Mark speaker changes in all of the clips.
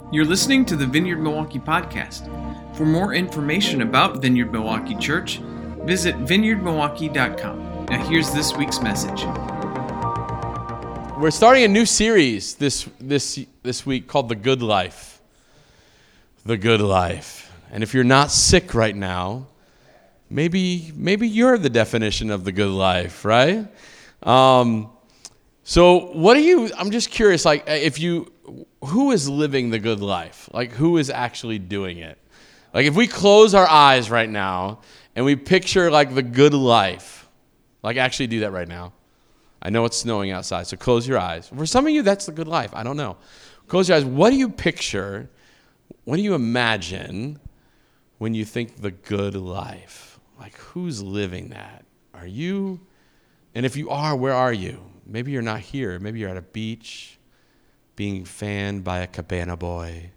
Speaker 1: You're listening to the Vineyard Milwaukee podcast. For more information about Vineyard Milwaukee Church, visit vineyardmilwaukee.com. Now here's this week's message.
Speaker 2: We're starting a new series this week called The Good Life. The Good Life. And if you're not sick right now, maybe you're the definition of the good life, right? So what do you, I'm just curious, who is living the good life? Like, who is actually doing it? Like, if we close our eyes right now and we picture, like, the good life, like, actually do that right now. I know it's snowing outside, so close your eyes. For some of you, that's the good life. I don't know. Close your eyes. What do you picture? What do you imagine when you think the good life? Like, who's living that? Are you? And if you are, where are you? Maybe you're not here. Maybe you're at a beach, being fanned by a cabana boy,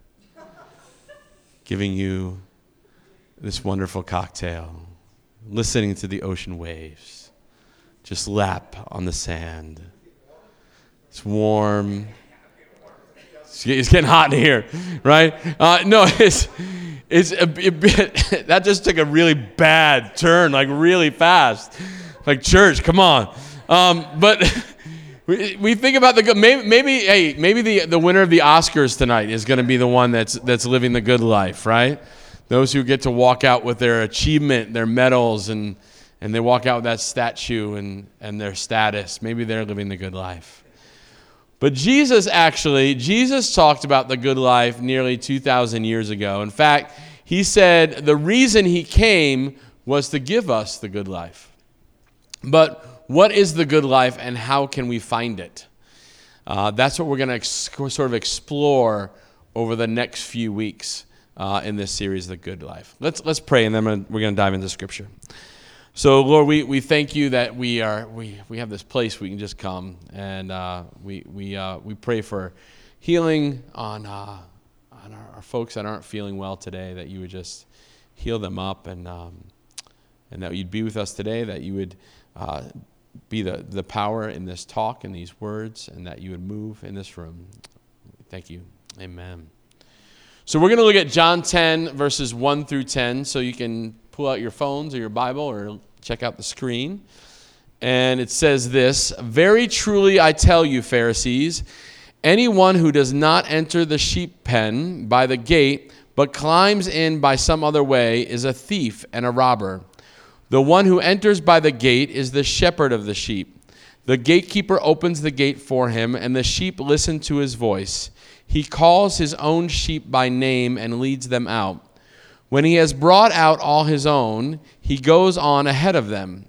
Speaker 2: giving you this wonderful cocktail, listening to the ocean waves, just lap on the sand. It's warm. It's getting hot in here, right? No, it's a bit, that just took a really bad turn, like really fast. Like, church, come on. But we think about the good. Maybe the winner of the Oscars tonight is going to be the one that's living the good life, right? Those who get to walk out with their achievement, their medals, and they walk out with that statue and their status. Maybe they're living the good life. But Jesus talked about the good life nearly 2,000 years ago. In fact, he said the reason he came was to give us the good life. But what is the good life and how can we find it? That's what we're going to sort of explore over the next few weeks in this series, The Good Life. Let's pray, and then we're going to dive into Scripture. So, Lord, we thank you that we have this place we can just come, and we pray for healing on our folks that aren't feeling well today, that you would just heal them up, and that you'd be with us today, that you would be the power in this talk and these words, and that you would move in this room. Thank you. Amen. So we're going to look at John 10, verses 1 through 10, so you can pull out your phones or your Bible or check out the screen. And it says this: "Very truly I tell you, Pharisees, anyone who does not enter the sheep pen by the gate, but climbs in by some other way, is a thief and a robber. The one who enters by the gate is the shepherd of the sheep. The gatekeeper opens the gate for him, and the sheep listen to his voice. He calls his own sheep by name and leads them out. When he has brought out all his own, he goes on ahead of them.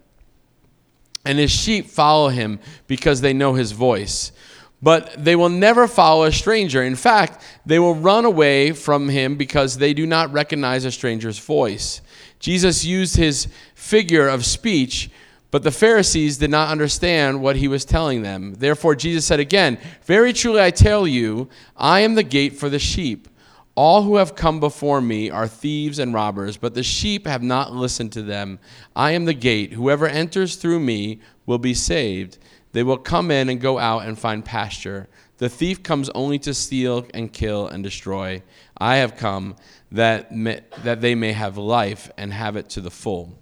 Speaker 2: And his sheep follow him because they know his voice. But they will never follow a stranger. In fact, they will run away from him because they do not recognize a stranger's voice." Jesus used his figure of speech, but the Pharisees did not understand what he was telling them. Therefore, Jesus said again, "Very truly I tell you, I am the gate for the sheep. All who have come before me are thieves and robbers, but the sheep have not listened to them. I am the gate. Whoever enters through me will be saved. They will come in and go out and find pasture. The thief comes only to steal and kill and destroy. I have come that they may have life and have it to the full."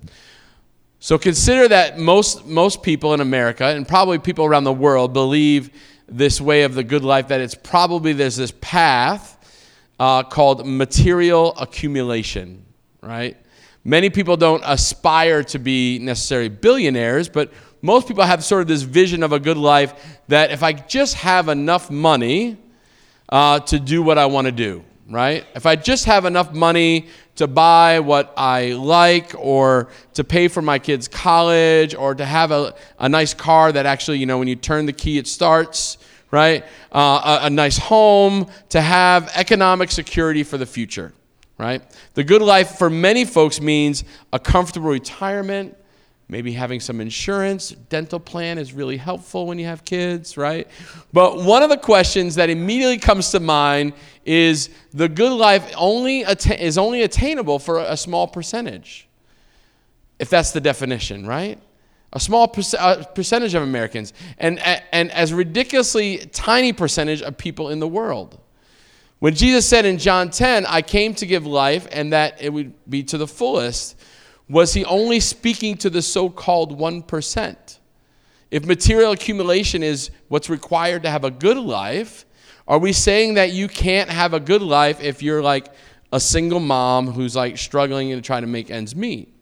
Speaker 2: So consider that most people in America, and probably people around the world, believe this way of the good life, that it's probably there's this path called material accumulation, right? Many people don't aspire to be necessarily billionaires, but most people have sort of this vision of a good life that if I just have enough money to do what I want to do, right? If I just have enough money to buy what I like, or to pay for my kids' college, or to have a nice car that actually, when you turn the key, it starts, right? A nice home, to have economic security for the future, right? The good life for many folks means a comfortable retirement, maybe having some insurance. Dental plan is really helpful when you have kids, right? But one of the questions that immediately comes to mind is the good life is only attainable for a small percentage, if that's the definition, right? A small percentage of Americans, and as ridiculously tiny percentage of people in the world. When Jesus said in John 10, I came to give life and that it would be to the fullest, was he only speaking to the so-called 1%? If material accumulation is what's required to have a good life, are we saying that you can't have a good life if you're like a single mom who's like struggling to try to make ends meet?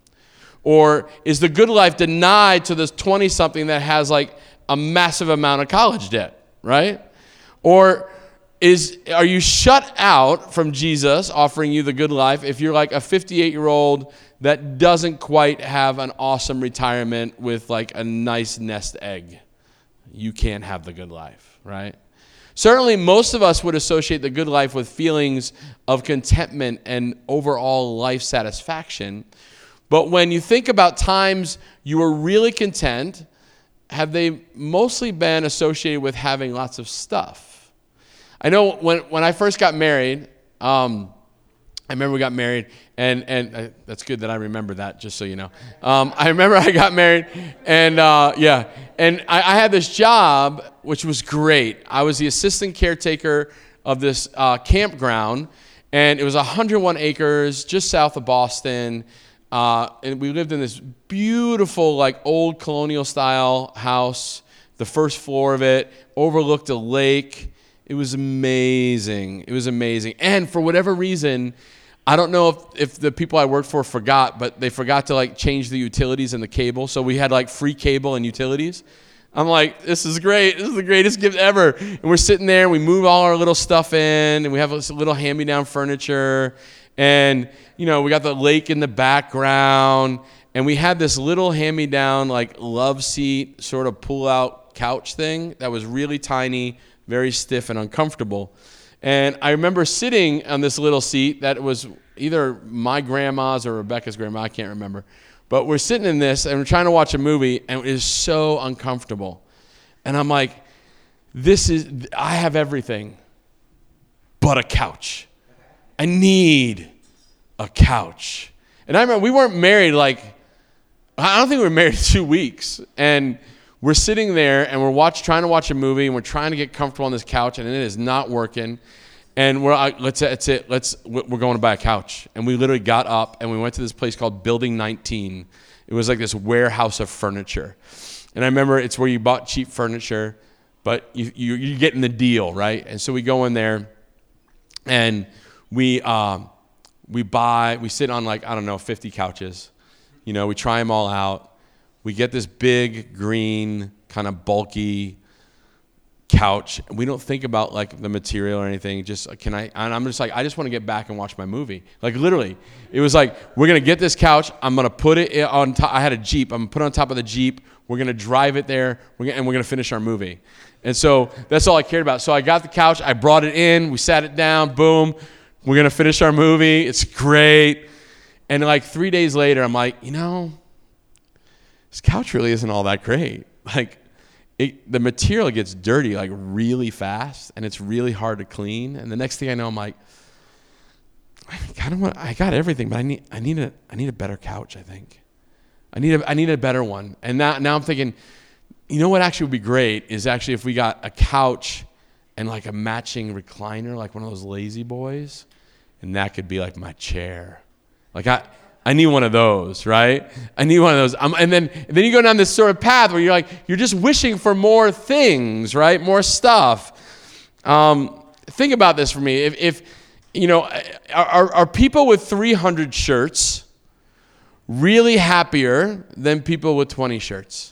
Speaker 2: Or is the good life denied to this 20-something that has like a massive amount of college debt, right? Or are you shut out from Jesus offering you the good life if you're like a 58-year-old that doesn't quite have an awesome retirement with like a nice nest egg? You can't have the good life, right? Certainly, most of us would associate the good life with feelings of contentment and overall life satisfaction. But when you think about times you were really content, have they mostly been associated with having lots of stuff? I know when I first got married, I remember we got married, and that's good that I remember that, just so you know. I remember I got married, and and I had this job, which was great. I was the assistant caretaker of this campground, and it was 101 acres just south of Boston, and we lived in this beautiful, like, old colonial-style house. The first floor of it overlooked a lake. It was amazing. It was amazing. And for whatever reason, I don't know if the people I worked for forgot, but they forgot to like change the utilities and the cable. So we had like free cable and utilities. I'm like, this is great. This is the greatest gift ever. And we're sitting there, and we move all our little stuff in, and we have this little hand-me-down furniture. And, you know, we got the lake in the background. And we had this little hand-me-down like love seat sort of pull-out couch thing that was really tiny, very stiff and uncomfortable. And I remember sitting on this little seat that was either my grandma's or Rebecca's grandma, I can't remember. But we're sitting in this, and we're trying to watch a movie, and it is so uncomfortable. And I'm like, I have everything but a couch. I need a couch. And I remember we weren't married I don't think we were married 2 weeks. And we're sitting there, and we're trying to watch a movie, and we're trying to get comfortable on this couch, and it is not working. And we're like, we're going to buy a couch. And we literally got up, and we went to this place called Building 19. It was like this warehouse of furniture. And I remember it's where you bought cheap furniture, but you're getting the deal, right? And so we go in there, and we sit on 50 couches. You know, we try them all out. We get this big, green, kind of bulky couch. We don't think about like the material or anything. I'm just like, I just want to get back and watch my movie. Like literally, it was like, we're going to get this couch. I'm going to put it on top. I had a Jeep. I'm going to put it on top of the Jeep. We're going to drive it there. And we're going to finish our movie. And so that's all I cared about. So I got the couch. I brought it in. We sat it down. Boom. We're going to finish our movie. It's great. And like 3 days later, I'm like, this couch really isn't all that great. Like, the material gets dirty like really fast, and it's really hard to clean. And the next thing I know, I'm like, I got everything, but I need a better couch. I think I need a better one. And now I'm thinking, you know what actually would be great is actually if we got a couch and like a matching recliner, like one of those lazy boys, and that could be like my chair. Like I need one of those, right? I need one of those. And then you go down this sort of path where you're just wishing for more things, right? More stuff. Think about this for me. If are people with 300 shirts really happier than people with 20 shirts?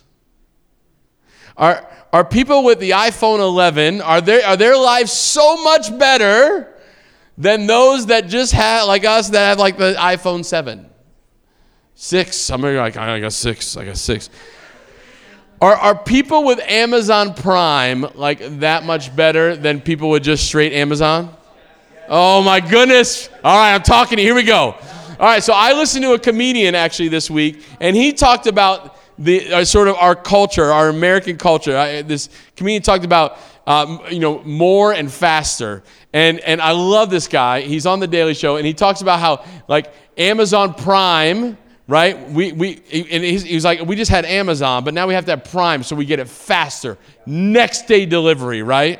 Speaker 2: Are people with the iPhone 11, are their lives so much better than those that just have, like us, that have like the iPhone 7? 6. Some of you are like, I got 6. Are people with Amazon Prime like that much better than people with just straight Amazon? Oh my goodness. All right, I'm talking to you. Here we go. All right, so I listened to a comedian actually this week, and he talked about the sort of our culture, our American culture. This comedian talked about more and faster. And I love this guy. He's on The Daily Show, and he talks about how like Amazon Prime, right? He's like, we just had Amazon, but now we have to have Prime, so we get it faster. Next day delivery, right?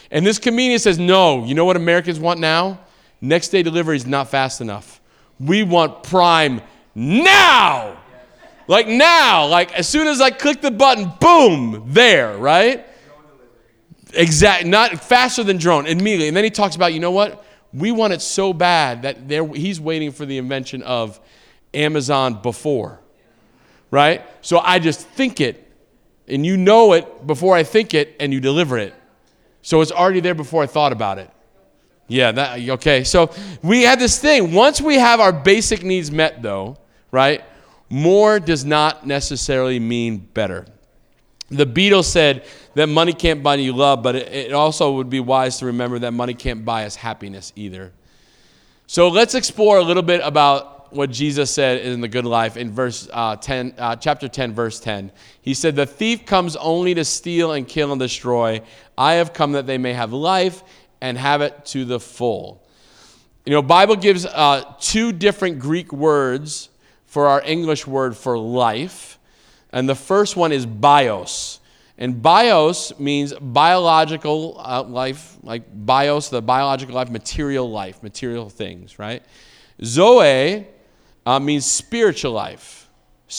Speaker 2: And this comedian says, no, you know what Americans want now? Next day delivery is not fast enough. We want Prime now. Like now, like as soon as I click the button, boom, there, right? Exactly, not faster than drone, immediately. And then he talks about, you know what? We want it so bad that he's waiting for the invention of Amazon before, right? So I just think it, and you know it before I think it, and you deliver it. So it's already there before I thought about it. Yeah, okay. So we had this thing. Once we have our basic needs met, though, right, more does not necessarily mean better. The Beatles said that money can't buy you love, but it also would be wise to remember that money can't buy us happiness either. So let's explore a little bit about what Jesus said in the Good Life in chapter 10, verse 10. He said, the thief comes only to steal and kill and destroy. I have come that they may have life and have it to the full. You know, Bible gives two different Greek words for our English word for life. And the first one is bios. And bios means biological life, like bios, the biological life, material things, right? Zoe means spiritual life.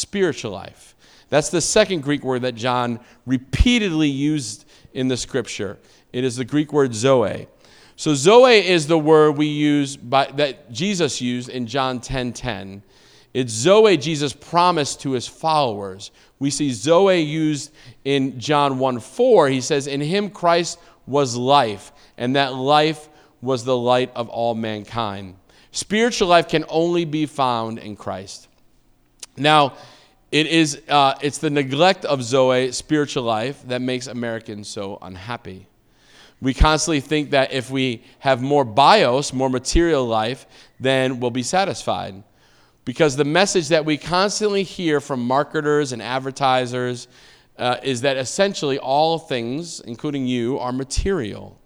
Speaker 2: That's the second Greek word that John repeatedly used in the scripture. It is the Greek word zoe. So zoe is the word we use that Jesus used in John 10:10. It's Zoe Jesus promised to his followers. We see Zoe used in John 1:4. He says, in him Christ was life, and that life was the light of all mankind. Spiritual life can only be found in Christ. Now, it's the neglect of Zoe, spiritual life, that makes Americans so unhappy. We constantly think that if we have more bios, more material life, then we'll be satisfied. Because the message that we constantly hear from marketers and advertisers is that essentially all things, including you, are material.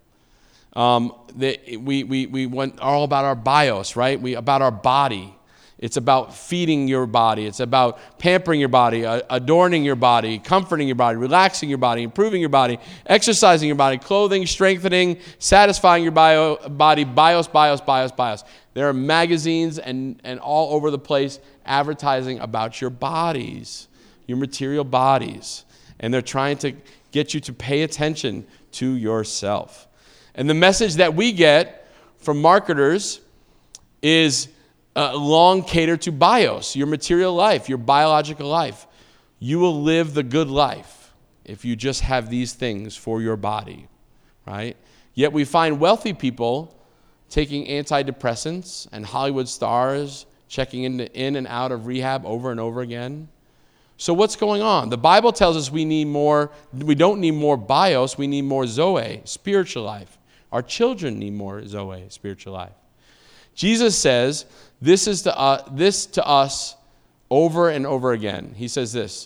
Speaker 2: We want all about our bios, right? About our body. It's about feeding your body. It's about pampering your body, adorning your body, comforting your body, relaxing your body, improving your body, exercising your body, clothing, strengthening, satisfying your body, bios. There are magazines and all over the place advertising about your bodies, your material bodies. And they're trying to get you to pay attention to yourself. And the message that we get from marketers is long cater to bios, your material life, your biological life. You will live the good life if you just have these things for your body, right? Yet we find wealthy people taking antidepressants and Hollywood stars checking in and out of rehab over and over again. So what's going on? The Bible tells us we don't need more bios, we need more zoe, spiritual life. Our children need more zoe, spiritual life. Jesus says this to us over and over again. He says this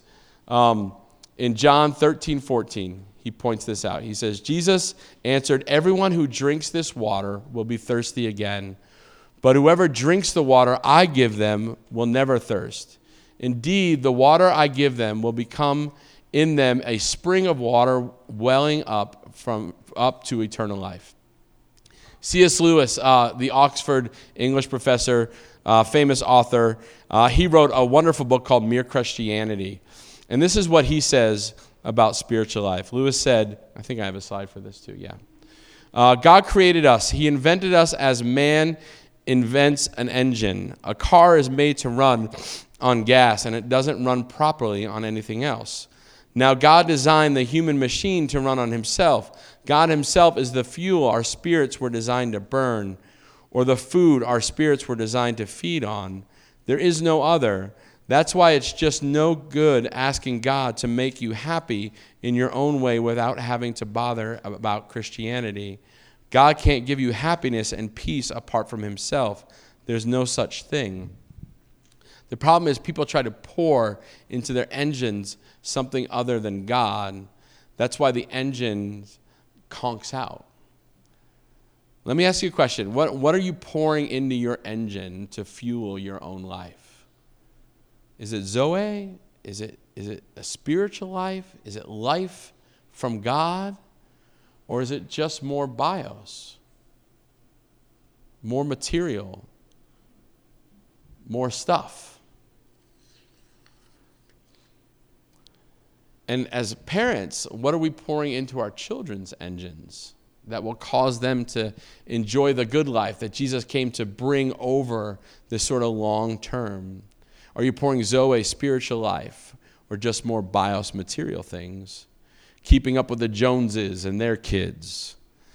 Speaker 2: in John 13:14. He points this out. He says, Jesus answered, everyone who drinks this water will be thirsty again. But whoever drinks the water I give them will never thirst. Indeed, the water I give them will become in them a spring of water welling up to eternal life. C.S. Lewis, the Oxford English professor, famous author, he wrote a wonderful book called Mere Christianity. And this is what he says about spiritual life. Lewis said, I think I have a slide for this too, yeah. God created us. He invented us as man invents an engine. A car is made to run on gas, and it doesn't run properly on anything else. Now, God designed the human machine to run on himself. God himself is the fuel our spirits were designed to burn, or the food our spirits were designed to feed on. There is no other. That's why it's just no good asking God to make you happy in your own way without having to bother about Christianity. God can't give you happiness and peace apart from himself. There's no such thing. The problem is people try to pour into their engines something other than God. That's why the engine conks out. Let me ask you a question. What are you pouring into your engine to fuel your own life? Is it Zoe? Is it a spiritual life? Is it life from God? Or is it just more bios? More material? More stuff? And as parents, what are we pouring into our children's engines that will cause them to enjoy the good life that Jesus came to bring over this sort of long term? Are you pouring Zoe spiritual life or just more bios material things? Keeping up with the Joneses and their kids?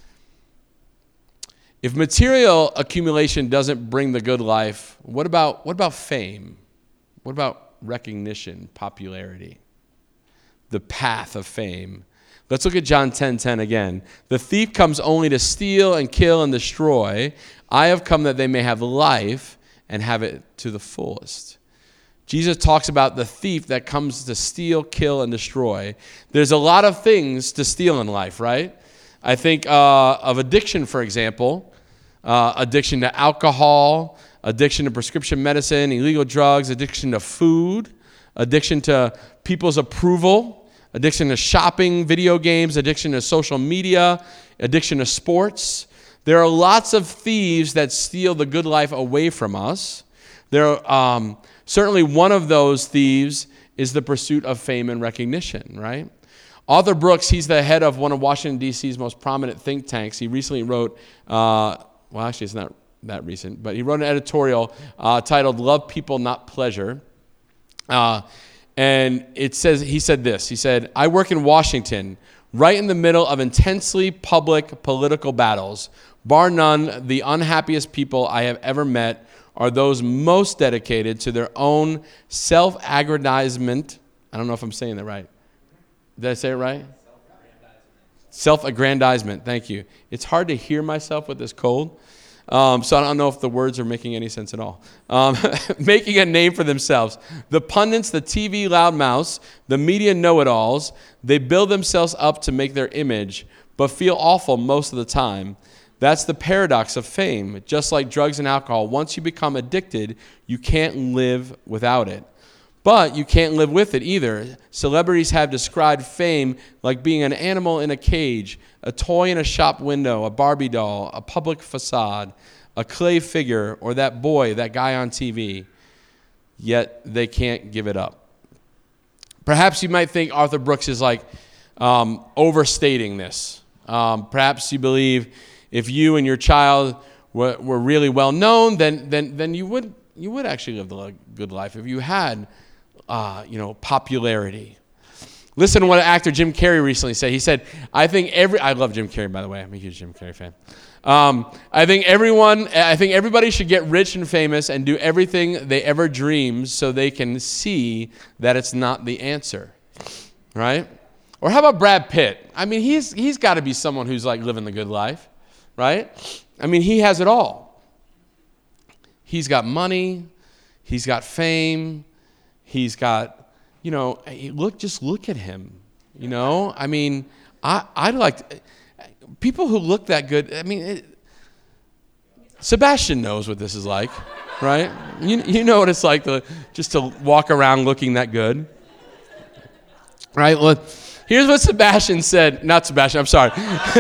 Speaker 2: If material accumulation doesn't bring the good life, what about fame? What about recognition, popularity? The path of fame. Let's look at John 10:10 again. The thief comes only to steal and kill and destroy. I have come that they may have life and have it to the fullest. Jesus talks about the thief that comes to steal, kill, and destroy. There's a lot of things to steal in life, right? I think of addiction, for example. Addiction to alcohol, addiction to prescription medicine, illegal drugs, addiction to food, addiction to people's approval, addiction to shopping, video games, addiction to social media, addiction to sports. There are lots of thieves that steal the good life away from us. Certainly one of those thieves is the pursuit of fame and recognition, right? Arthur Brooks, he's the head of one of Washington, D.C.'s most prominent think tanks. He recently wrote, actually it's not that recent, but he wrote an editorial titled Love People, Not Pleasure. And he said this, he said, I work in Washington, right in the middle of intensely public political battles. Bar none, the unhappiest people I have ever met are those most dedicated to their own self-aggrandizement. I don't know if I'm saying that right. Did I say it right? Self-aggrandizement, thank you. It's hard to hear myself with this cold. So I don't know if the words are making any sense at all. Making a name for themselves. The pundits, the TV loudmouths, the media know-it-alls, they build themselves up to make their image, but feel awful most of the time. That's the paradox of fame. Just like drugs and alcohol, once you become addicted, you can't live without it. But you can't live with it either. Celebrities have described fame like being an animal in a cage, a toy in a shop window, a Barbie doll, a public facade, a clay figure, or that boy, that guy on TV. Yet they can't give it up. Perhaps you might think Arthur Brooks is like overstating this. Perhaps you believe if you and your child were really well known, then you would actually live the good life if you had popularity. Listen to what actor Jim Carrey recently said. He said, I love Jim Carrey, by the way. I'm a huge Jim Carrey fan. I think everybody should get rich and famous and do everything they ever dreamed so they can see that it's not the answer. Right? Or how about Brad Pitt? I mean, he's got to be someone who's like living the good life. Right? I mean, he has it all. He's got money. He's got fame. He's got, just look at him. I mean, I like people who look that good. I mean, Sebastian knows what this is like, right? You know what it's like just to walk around looking that good, right? Well, here's what Sebastian said. Not Sebastian. I'm sorry.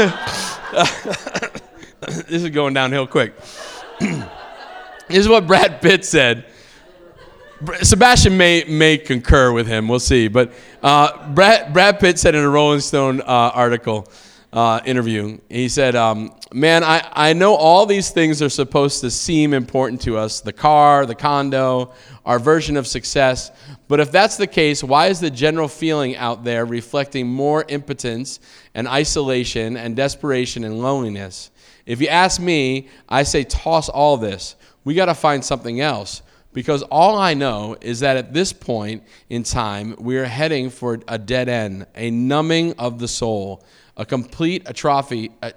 Speaker 2: This is going downhill quick. This is what Brad Pitt said. Sebastian may concur with him. We'll see. But Brad Pitt said in a Rolling Stone interview, he said, man, I know all these things are supposed to seem important to us, the car, the condo, our version of success. But if that's the case, why is the general feeling out there reflecting more impotence and isolation and desperation and loneliness? If you ask me, I say toss all this. We got to find something else. Because all I know is that at this point in time, we are heading for a dead end, a numbing of the soul, a complete atrophy of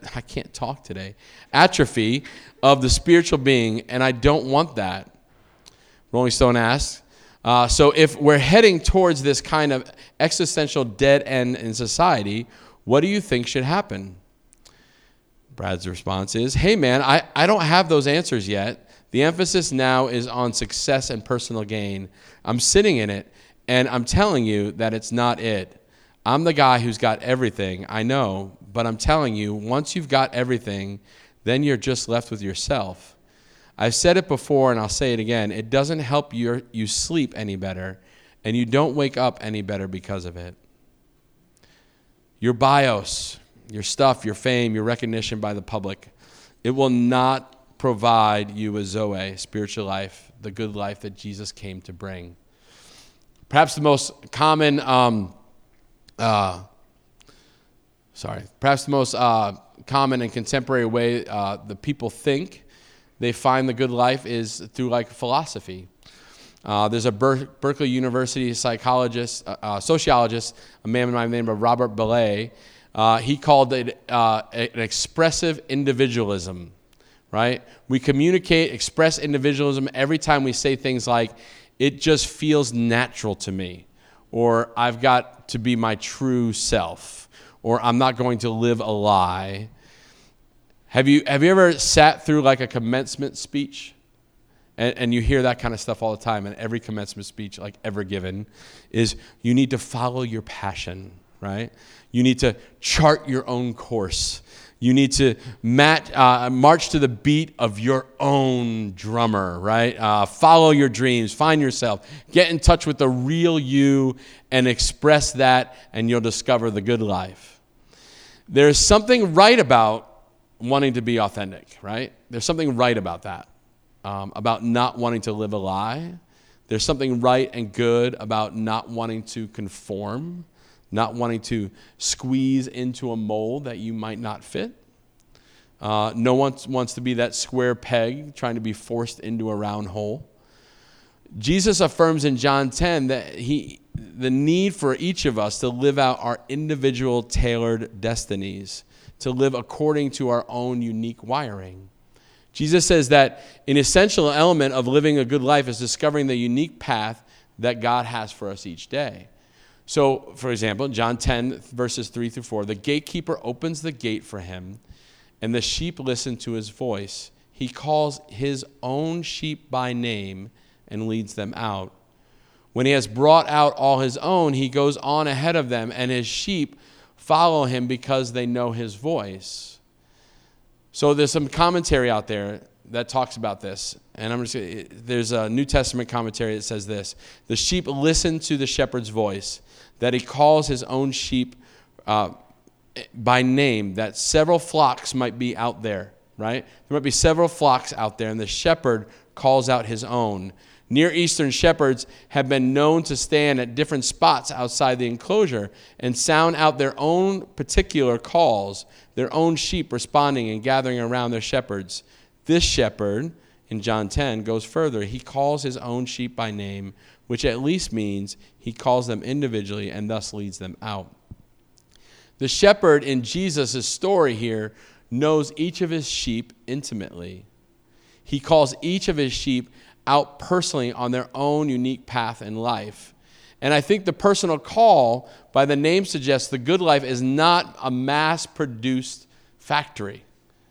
Speaker 2: the spiritual being, and I don't want that. Rolling Stone asks, so if we're heading towards this kind of existential dead end in society, what do you think should happen? Brad's response is, hey man, I don't have those answers yet. The emphasis now is on success and personal gain. I'm sitting in it, and I'm telling you that it's not it. I'm the guy who's got everything, I know, But I'm telling you, once you've got everything, then you're just left with yourself. I've said it before, and I'll say it again. It doesn't help you sleep any better, and you don't wake up any better because of it. Your bios, your stuff, your fame, your recognition by the public, it will not provide you a Zoe, spiritual life, the good life that Jesus came to bring. Perhaps the most common, common and contemporary way the people think they find the good life is through like philosophy. There's a Berkeley University sociologist, a man by the name of Robert Belay. He called it an expressive individualism, right? We communicate, express individualism every time we say things like, it just feels natural to me, or I've got to be my true self, or I'm not going to live a lie. Have you ever sat through like a commencement speech? And you hear that kind of stuff all the time, and every commencement speech like ever given is you need to follow your passion, right? You need to chart your own course. You need to march to the beat of your own drummer, right? Follow your dreams, find yourself, get in touch with the real you and express that, and you'll discover the good life. There's something right about wanting to be authentic, right? There's something right about that, about not wanting to live a lie. There's something right and good about not wanting to conform, not wanting to squeeze into a mold that you might not fit. No one wants to be that square peg trying to be forced into a round hole. Jesus affirms in John 10 that the need for each of us to live out our individual tailored destinies, to live according to our own unique wiring. Jesus says that an essential element of living a good life is discovering the unique path that God has for us each day. So, for example, John 10, verses 3 through 4, the gatekeeper opens the gate for him, and the sheep listen to his voice. He calls his own sheep by name and leads them out. When he has brought out all his own, he goes on ahead of them, and his sheep follow him because they know his voice. So there's some commentary out there that talks about this. And there's a New Testament commentary that says this: the sheep listen to the shepherd's voice, that he calls his own sheep by name, that several flocks might be out there, right? There might be several flocks out there, and the shepherd calls out his own. Near Eastern shepherds have been known to stand at different spots outside the enclosure and sound out their own particular calls, their own sheep responding and gathering around their shepherds. This shepherd, in John 10, goes further. He calls his own sheep by name, which at least means he calls them individually and thus leads them out. The shepherd in Jesus' story here knows each of his sheep intimately. He calls each of his sheep out personally on their own unique path in life. And I think the personal call by the name suggests the good life is not a mass-produced factory.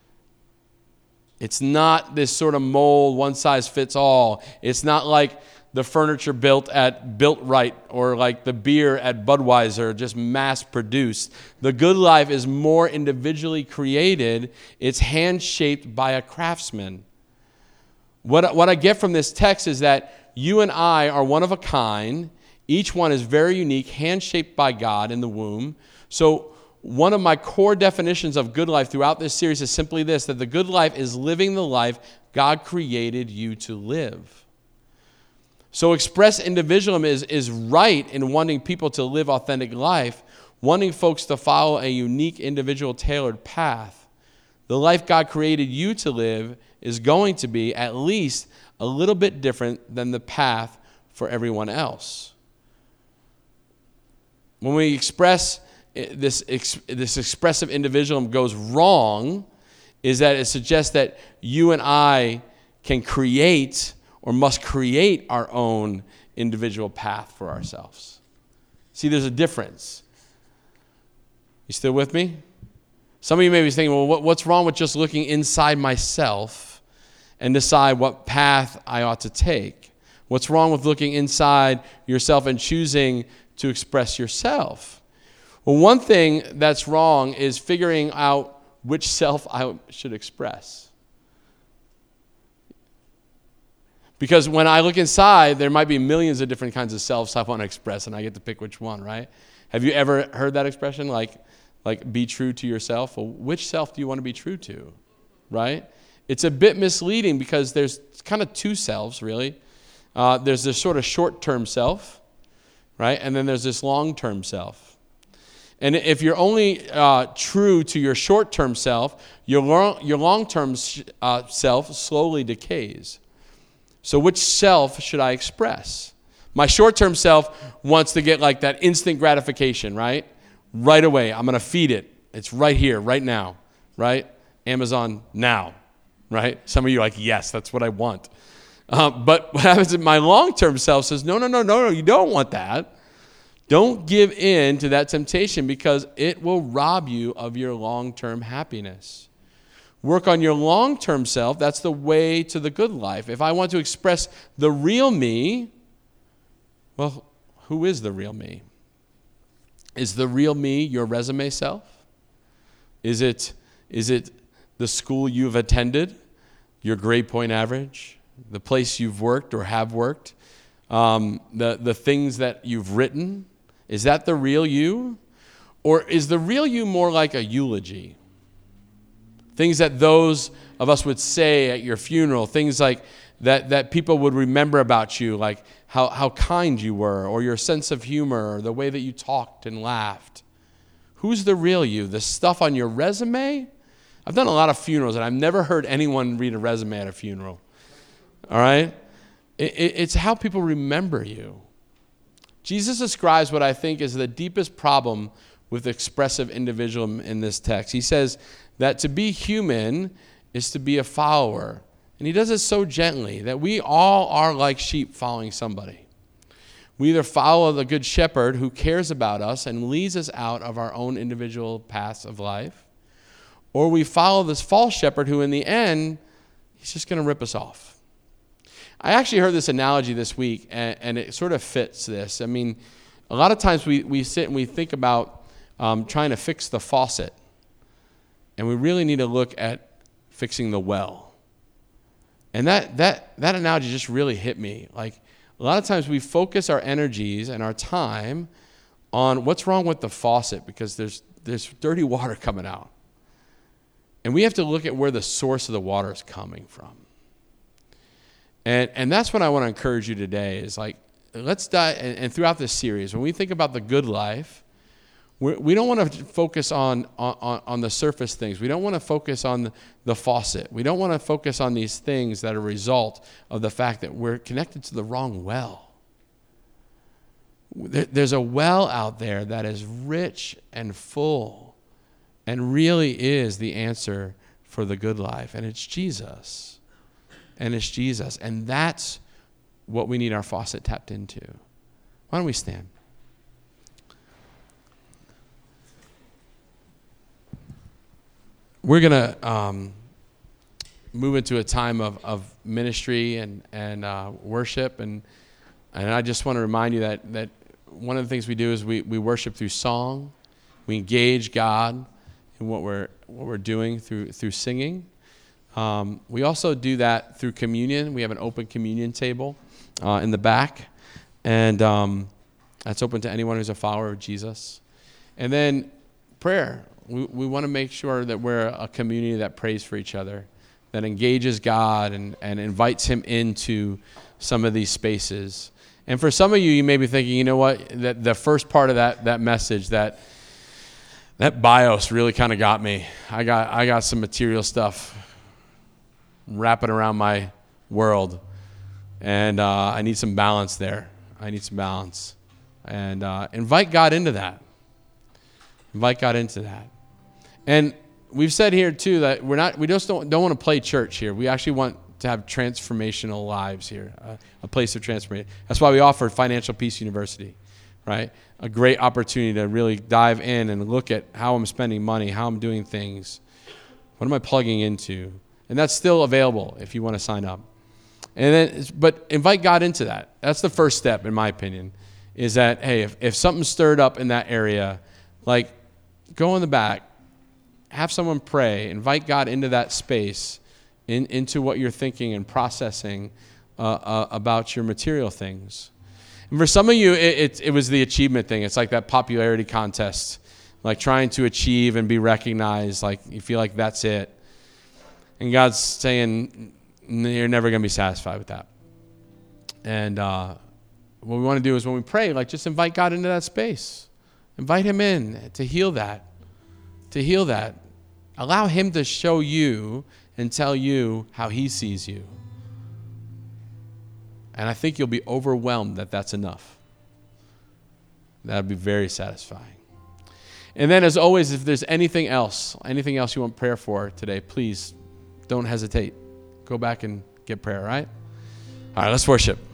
Speaker 2: It's not this sort of mold, one-size-fits-all. It's not like the furniture built at Built Right or like the beer at Budweiser, just mass-produced. The good life is more individually created. It's hand-shaped by a craftsman. What I get from this text is that you and I are one of a kind. Each one is very unique, hand-shaped by God in the womb. So one of my core definitions of good life throughout this series is simply this: that the good life is living the life God created you to live. So express individualism is right in wanting people to live authentic life, wanting folks to follow a unique, individual, tailored path. The life God created you to live is going to be at least a little bit different than the path for everyone else. When we express this expressive individualism goes wrong, is that it suggests that you and I can create or must create our own individual path for ourselves. See, there's a difference. You still with me? Some of you may be thinking, well, what's wrong with just looking inside myself and decide what path I ought to take? What's wrong with looking inside yourself and choosing to express yourself? Well, one thing that's wrong is figuring out which self I should express. Because when I look inside, there might be millions of different kinds of selves I want to express, and I get to pick which one, right? Have you ever heard that expression, like be true to yourself? Well, which self do you want to be true to, right? It's a bit misleading because there's kind of two selves, really. There's this sort of short-term self, right? And then there's this long-term self. And if you're only true to your short-term self, your long-term self slowly decays. So which self should I express? My short-term self wants to get like that instant gratification, right? Right away. I'm going to feed it. It's right here, right now, right? Amazon now, right? Some of you are like, yes, that's what I want. But what happens is my long-term self says, no, you don't want that. Don't give in to that temptation because it will rob you of your long-term happiness. Work on your long-term self. That's the way to the good life. If I want to express the real me, well, who is the real me? Is the real me your resume self? Is it the school you've attended, your grade point average, the place you've worked or have worked, the things that you've written? Is that the real you? Or is the real you more like a eulogy? Things that those of us would say at your funeral, things like that people would remember about you, like how kind you were, or your sense of humor, or the way that you talked and laughed. Who's the real you? The stuff on your resume? I've done a lot of funerals, and I've never heard anyone read a resume at a funeral. All right? It's how people remember you. Jesus describes what I think is the deepest problem with expressive individualism in this text. He says that to be human is to be a follower. And he does it so gently that we all are like sheep following somebody. We either follow the good shepherd who cares about us and leads us out of our own individual paths of life, or we follow this false shepherd who in the end, he's just going to rip us off. I actually heard this analogy this week, and it sort of fits this. I mean, a lot of times we sit and we think about trying to fix the faucet, and we really need to look at fixing the well. And that analogy just really hit me. Like, a lot of times we focus our energies and our time on what's wrong with the faucet because there's dirty water coming out. And we have to look at where the source of the water is coming from. And that's what I want to encourage you today is like, let's dive, and throughout this series, when we think about the good life, we don't want to focus on the surface things. We don't want to focus on the faucet. We don't want to focus on these things that are a result of the fact that we're connected to the wrong well. There's a well out there that is rich and full and really is the answer for the good life. And it's Jesus. And it's Jesus. And that's what we need our faucet tapped into. Why don't we stand? We're going to move into a time of ministry and worship. And I just want to remind you that one of the things we do is we worship through song. We engage God in what we're doing through singing. We also do that through communion. We have an open communion table in the back. And that's open to anyone who's a follower of Jesus. And then prayer. We want to make sure that we're a community that prays for each other, that engages God and invites him into some of these spaces. And for some of you, you may be thinking, you know what, that the first part of that message, that bios really kind of got me. I got some material stuff wrapping around my world, and I need some balance there. I need some balance. And invite God into that. Invite God into that. And we've said here too that we just don't want to play church here. We actually want to have transformational lives here, a place of transformation. That's why we offer Financial Peace University, right? A great opportunity to really dive in and look at how I'm spending money, how I'm doing things, what am I plugging into, and that's still available if you want to sign up. And then, but invite God into that. That's the first step, in my opinion, is that hey, if something's stirred up in that area, like, go in the back, have someone pray, invite God into that space, into what you're thinking and processing about your material things. And for some of you, it was the achievement thing. It's like that popularity contest, like trying to achieve and be recognized, like you feel like that's it. And God's saying, you're never going to be satisfied with that. And what we want to do is when we pray, like just invite God into that space. Invite him in to heal that. Allow him to show you and tell you how he sees you. And I think you'll be overwhelmed that that's enough. That'll be very satisfying. And then as always, if there's anything else you want prayer for today, please don't hesitate. Go back and get prayer, all right? All right, let's worship.